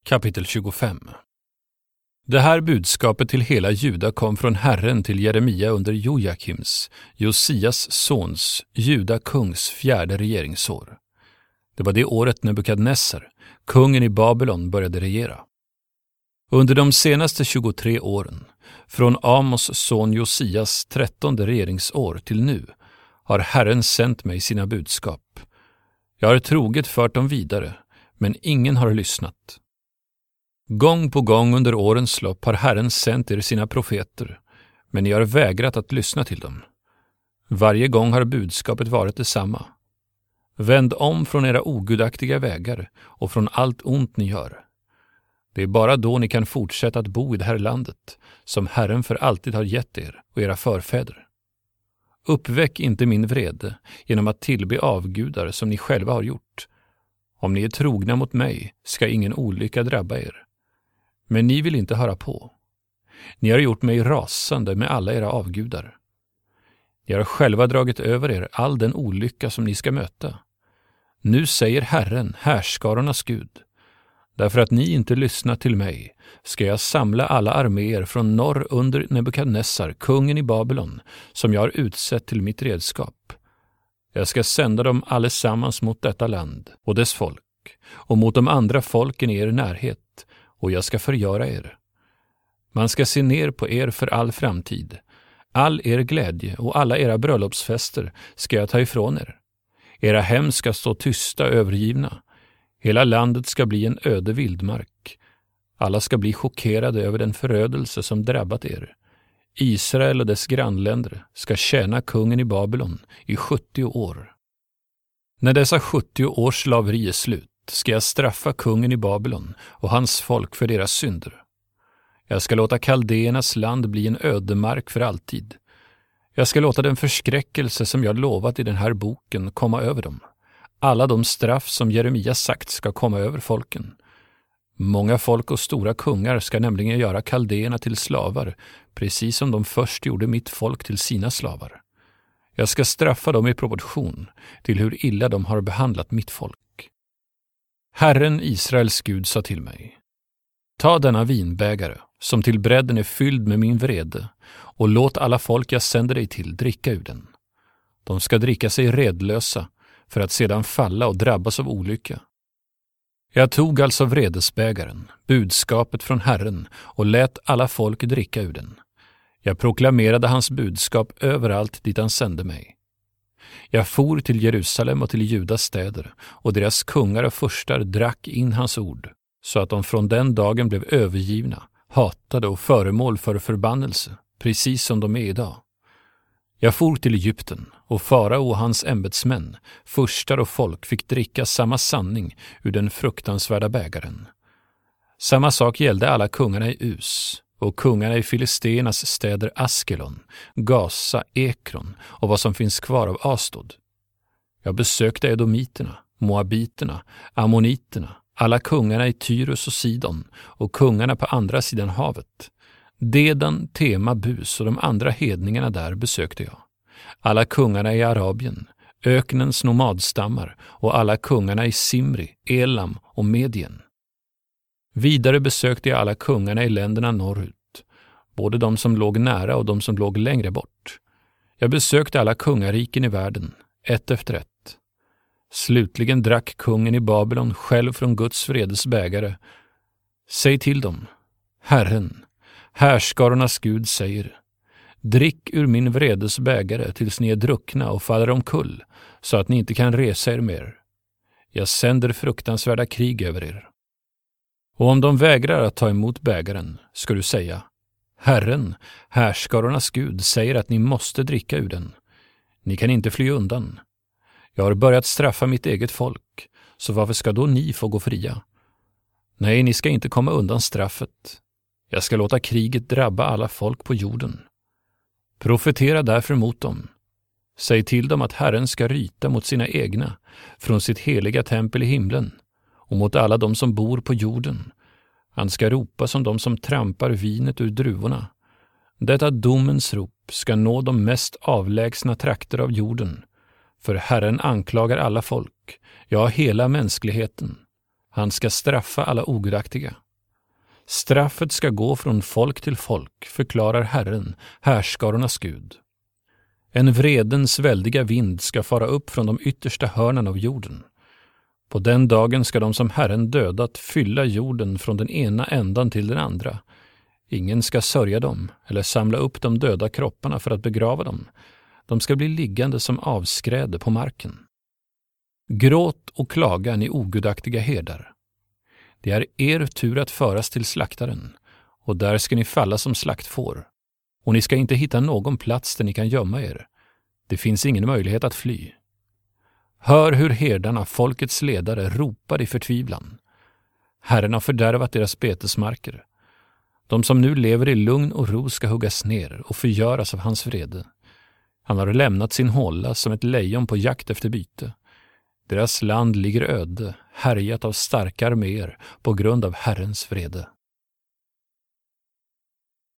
Kapitel 25. Det här budskapet till hela Juda kom från Herren till Jeremia under Jojakims, Josias sons, Juda kungs 4:e regeringsår. Det var det året Nebukadnessar, kungen i Babylon, började regera. Under de senaste 23 åren, från Amos son Josias 13:e regeringsår till nu, har Herren sänt mig sina budskap. Jag har troget fört dem vidare, men ingen har lyssnat. Gång på gång under årens lopp har Herren sänt er sina profeter, men ni har vägrat att lyssna till dem. Varje gång har budskapet varit detsamma. Vänd om från era ogudaktiga vägar och från allt ont ni gör. Det är bara då ni kan fortsätta att bo i det här landet, som Herren för alltid har gett er och era förfäder. Uppväck inte min vrede genom att tillbe avgudar som ni själva har gjort. Om ni är trogna mot mig ska ingen olycka drabba er. Men ni vill inte höra på. Ni har gjort mig rasande med alla era avgudar. Ni har själva dragit över er all den olycka som ni ska möta. Nu säger Herren, härskarornas Gud: därför att ni inte lyssnat till mig ska jag samla alla arméer från norr under Nebukadnessar, kungen i Babylon, som jag har utsett till mitt redskap. Jag ska sända dem allesammans mot detta land och dess folk och mot de andra folken i er närhet, och jag ska förgöra er. Man ska se ner på er för all framtid. All er glädje och alla era bröllopsfester ska jag ta ifrån er. Era hem ska stå tysta, övergivna. Hela landet ska bli en öde vildmark. Alla ska bli chockerade över den förödelse som drabbat er. Israel och dess grannländer ska tjäna kungen i Babylon i 70 år. När dessa 70 års slaveri är slut ska jag straffa kungen i Babylon och hans folk för deras synder. Jag ska låta kaldéernas land bli en ödemark för alltid. Jag ska låta den förskräckelse som jag lovat i den här boken komma över dem. Alla de straff som Jeremia sagt ska komma över folken. Många folk och stora kungar ska nämligen göra kaldéerna till slavar, precis som de först gjorde mitt folk till sina slavar. Jag ska straffa dem i proportion till hur illa de har behandlat mitt folk. Herren Israels Gud sa till mig: ta denna vinbägare, som till bredden är fylld med min vrede, och låt alla folk jag sänder dig till dricka ur den. De ska dricka sig redlösa, för att sedan falla och drabbas av olycka. Jag tog alltså vredesbägaren, budskapet från Herren, och lät alla folk dricka ur den. Jag proklamerade hans budskap överallt dit han sände mig. Jag for till Jerusalem och till Judas städer, och deras kungar och furstar drack in hans ord, så att de från den dagen blev övergivna, hatade och föremål för förbannelse, precis som de är idag. Jag for till Egypten, och farao och hans ämbetsmän, furstar och folk fick dricka samma sanning ur den fruktansvärda bägaren. Samma sak gällde alla kungarna i Us, och kungarna i Filisteernas städer Askelon, Gaza, Ekron och vad som finns kvar av Astod. Jag besökte edomiterna, moabiterna, ammoniterna, alla kungarna i Tyrus och Sidon och kungarna på andra sidan havet. Dedan, Tema, Bus och de andra hedningarna där besökte jag. Alla kungarna i Arabien, öknens nomadstammar och alla kungarna i Simri, Elam och Medien. Vidare besökte jag alla kungarna i länderna norrut, både de som låg nära och de som låg längre bort. Jag besökte alla kungariken i världen, ett efter ett. Slutligen drack kungen i Babylon själv från Guds vredesbägare. Säg till dem: Herren, härskarornas Gud säger: drick ur min vredesbägare tills ni är druckna och faller omkull, så att ni inte kan resa er mer. Jag sänder fruktansvärda krig över er. Och om de vägrar att ta emot bägaren ska du säga: Herren, härskarornas Gud säger att ni måste dricka ur den. Ni kan inte fly undan. Jag har börjat straffa mitt eget folk, så varför ska då ni få gå fria? Nej, ni ska inte komma undan straffet. Jag ska låta kriget drabba alla folk på jorden. Profetera därför mot dem. Säg till dem att Herren ska ryta mot sina egna från sitt heliga tempel i himlen och mot alla de som bor på jorden. Han ska ropa som de som trampar vinet ur druvorna. Detta domens rop ska nå de mest avlägsna trakter av jorden, för Herren anklagar alla folk, ja hela mänskligheten. Han ska straffa alla ogudaktiga. Straffet ska gå från folk till folk, förklarar Herren, härskarornas Gud. En vredens väldiga vind ska fara upp från de yttersta hörnen av jorden. På den dagen ska de som Herren dödat fylla jorden från den ena ändan till den andra. Ingen ska sörja dem eller samla upp de döda kropparna för att begrava dem. De ska bli liggande som avskräde på marken. Gråt och klaga, ni ogudaktiga herdar. Det är er tur att föras till slaktaren, och där ska ni falla som slaktfår. Och ni ska inte hitta någon plats där ni kan gömma er. Det finns ingen möjlighet att fly. Hör hur herdarna, folkets ledare, ropar i förtvivlan. Herren har fördärvat deras betesmarker. De som nu lever i lugn och ro ska huggas ner och förgöras av hans vrede. Han har lämnat sin hålla som ett lejon på jakt efter byte. Deras land ligger öde, härjat av starka arméer på grund av Herrens vrede.